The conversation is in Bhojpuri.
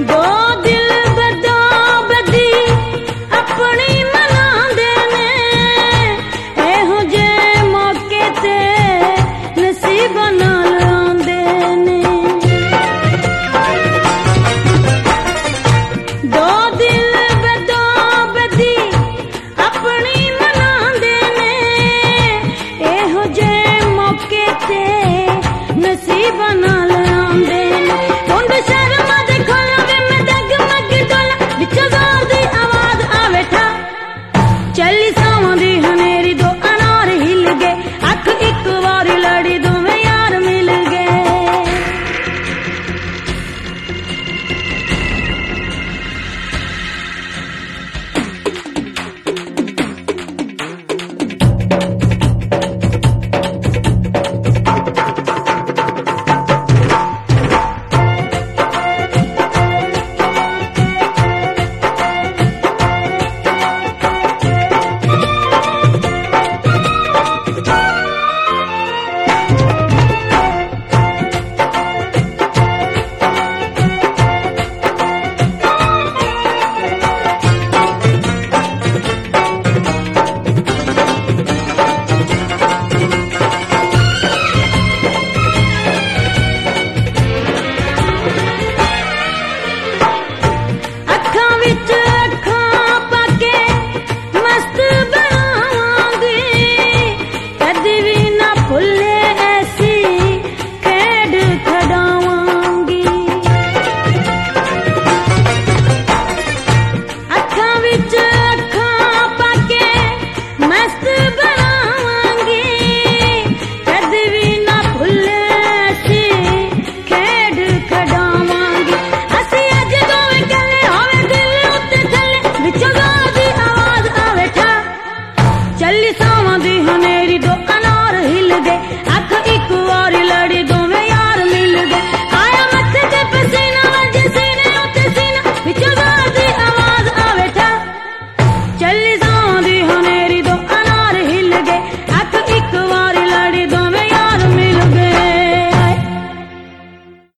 दो दिल बदो बदी अपनी मनांदे ने एहो जे मौके ते नसीब नाल आंदे ने दो दिल बदो बदी अपनी मनांदे ने एहो जे मौके ते नसीब नाल आंदे ने कुंड शर्मा दे खोला वे मैं डगमग डोला विचों जोर दी आवाज आवे ठा चली सावां दी हनेरी दो अनार हिल गए अख एक वारी लड़ी दोवें यार मिल गए अखां विच अखां पाके मस्त बनावांगी कदी भी ना भुल्ले ऐसी खेड खडावांगी अखां विच अखां पाके मस्त बनावांगी कदी भी ना भुल्ले ऐसी खेड खडावांगी असी अज दोवें कले होवे दिल उत्ते थले विचों जोर दी आवाज आवे ठा चली सावां दी हनेरी दो अनार हिल गए अख